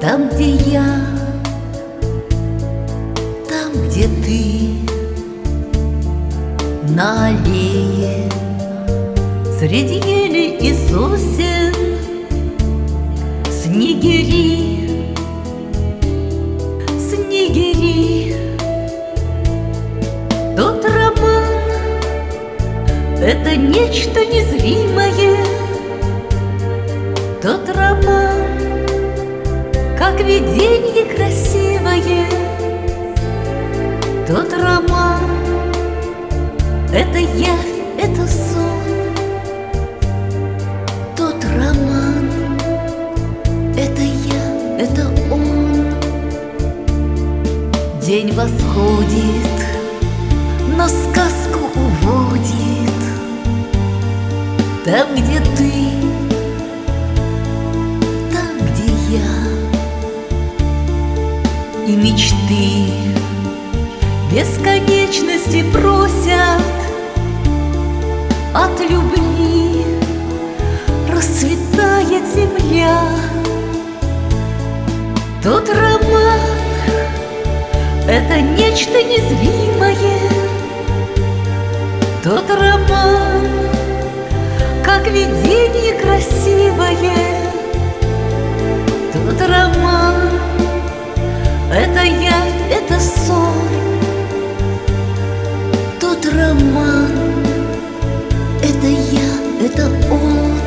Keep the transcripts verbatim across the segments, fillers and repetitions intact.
Там, где я, там, где ты, на аллее, среди ели и сосен, снегири, снегири. Тот роман — это нечто незримое. Тот роман — как видение красивое. Тот роман — это явь, это сон. Тот роман — это я, это он. День восходит, но сказку уводит. Там, где ты, там, где я, и мечты бесконечности просят от любви. Расцветает земля. Тот роман — это нечто незримое. Тот роман — как видение красивое. Тот роман — это явь, это сон. Тот роман — это я, это он.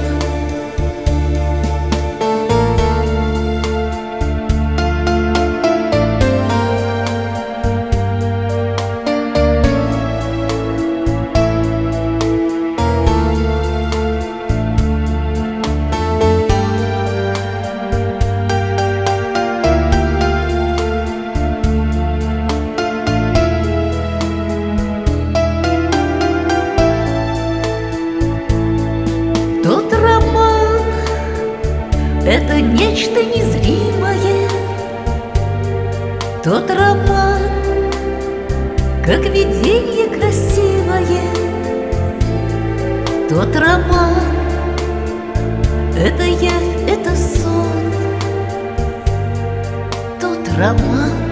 Тот роман — это нечто незримое. Тот роман — как видение красивое. Тот роман — это явь, это сон. Тот роман